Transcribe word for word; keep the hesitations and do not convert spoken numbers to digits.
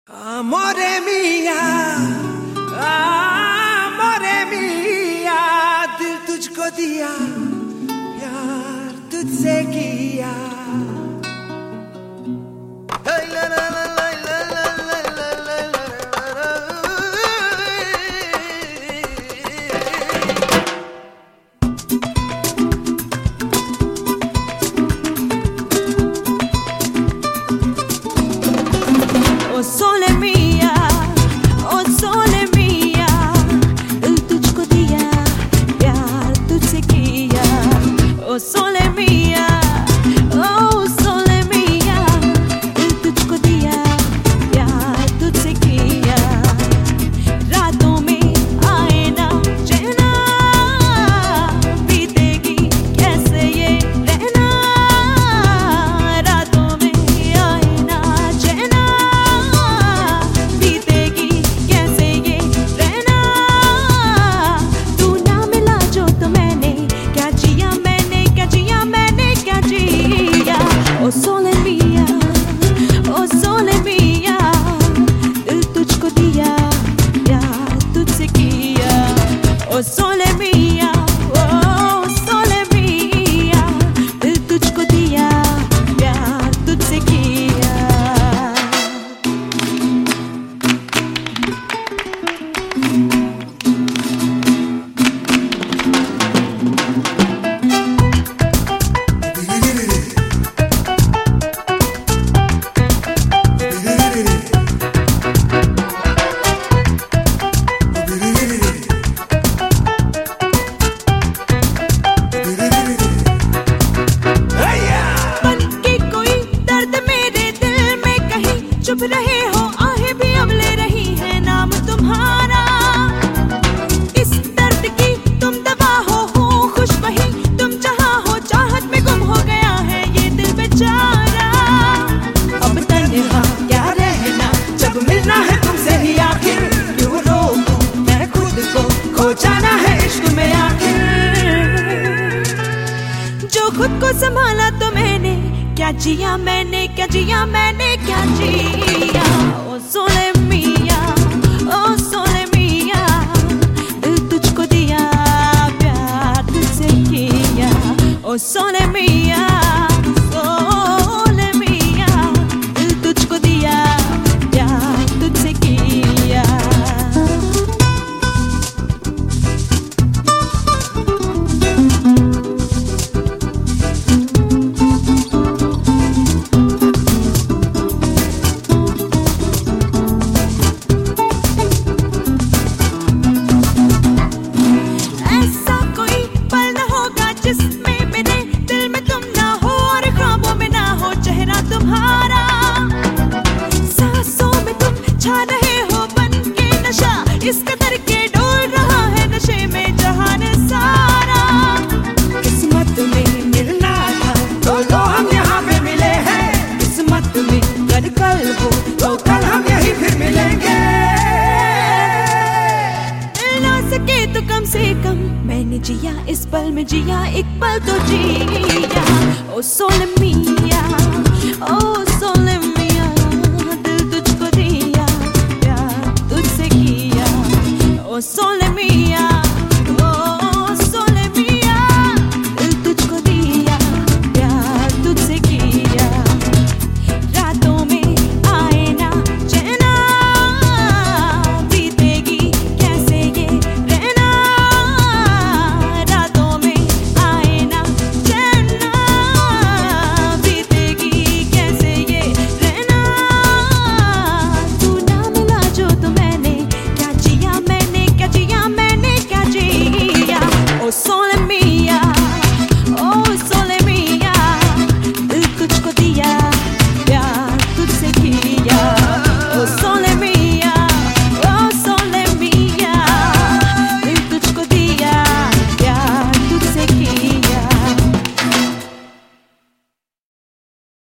Amore mia, amore mia, दिल तुझको दिया, प्यार तुझसे किया। O sole mia, o sole mia, दिल तुझको दिया, प्यार तुझसे किया। O sole mia, o sole mia, दिल तुझको दिया, प्यार तुझसे किया। रातों में आए ना चैना, बीतेगी कैसे ये रहना। रातों में आए ना चैना, बीतेगी कैसे ये रहना। तू ना मिला जो तो मैंने क्या जिया, मैंने क्या जिया, मैंने क्या जिया। ओ सोले मिया, ओ सोले मिया, दिल तुझको दिया, प्यार तुझसे किया। ओ सोले मिया, ओ सोले मिया, दिल तुझको दिया, प्यार तुझसे किया। बनके कोई दर्द मेरे दिल में कहीं चुप रहे हो, आहें भी अब ले रही है नाम तुम्हारा। इस दर्द की तुम दवा हो, हो खुश वही तुम जहां हो, चाहत में गुम हो गया है ये दिल बेचारा। अब तन्हा क्या रहना, जब मिलना है तुमसे ही आखिर। क्यों रोकूं मैं खुद को, खो जाना है इश्क में आखिर। जो खुद को संभाला तो मैंने क्या जिया, मैंने क्या जिया, मैंने क्या जिया। ओ सोले मिया, ओ सोले मिया, दिल तुझको दिया, प्यार तुझसे किया। ओ सोले मिया, सोले मिया, दिल तुझको दिया, प्यार तुझसे किया। ऐसा कोई पल न होगा जिसमें मेरे दिल में तुम ना हो, और ख्वाबों में ना हो चेहरा तुम्हारा। सांसों में तुम छा रहे हो बन के नशा, इस कदर के डोल रहा है नशे में जहान सारा। किस्मत में मिलना था तो लो हम यहाँ पे मिले हैं। किस्मत में अगर कल हो तो कल हम यहीं फिर मिलेंगे। मिल ना सके तो कम से कम मैंने जिया, इस पल में जिया, एक पल तो जिया। ओ सोले